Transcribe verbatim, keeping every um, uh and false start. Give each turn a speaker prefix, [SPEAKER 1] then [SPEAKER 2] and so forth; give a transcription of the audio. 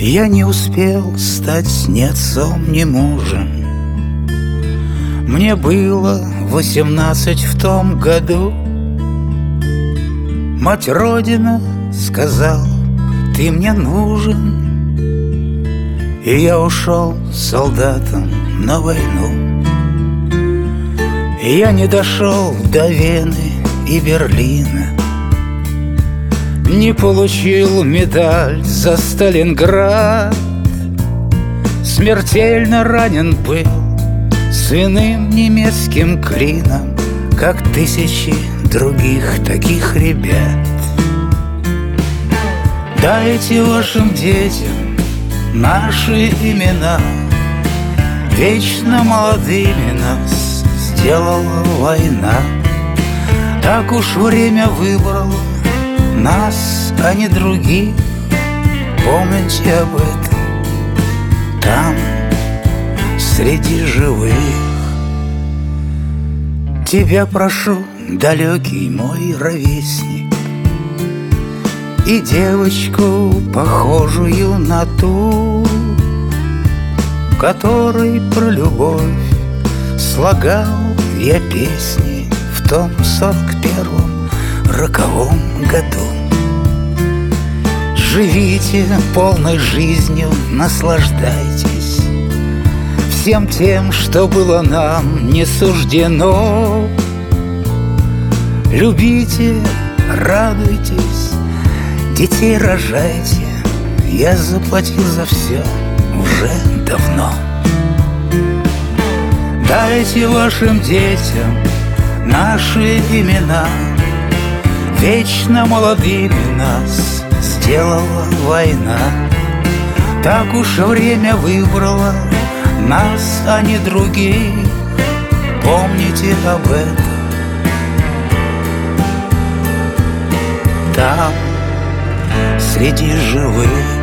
[SPEAKER 1] Я не успел стать ни отцом, ни мужем. Мне было восемнадцать в том году. Мать Родина сказала: ты мне нужен. И я ушел солдатом на войну. И я не дошел до Вены и Берлина, не получил медаль за Сталинград. Смертельно ранен был свиным немецким клином, как тысячи других таких ребят. Дайте вашим детям наши имена, вечно молодыми нас сделала война. Так уж время выбрало нас, а не других. Помните об этом там, среди живых. Тебя прошу, далекий мой ровесник, и девочку, похожую на ту, которой про любовь слагал я песни в том сорок первом роковом году. Живите полной жизнью, наслаждайтесь всем тем, что было нам не суждено. Любите, радуйтесь, детей рожайте. Я заплатил за все уже давно. Дайте вашим детям наши имена, вечно молодыми нас сделала война. Так уж время выбрало нас, а не других. Помните об этом там, среди живых.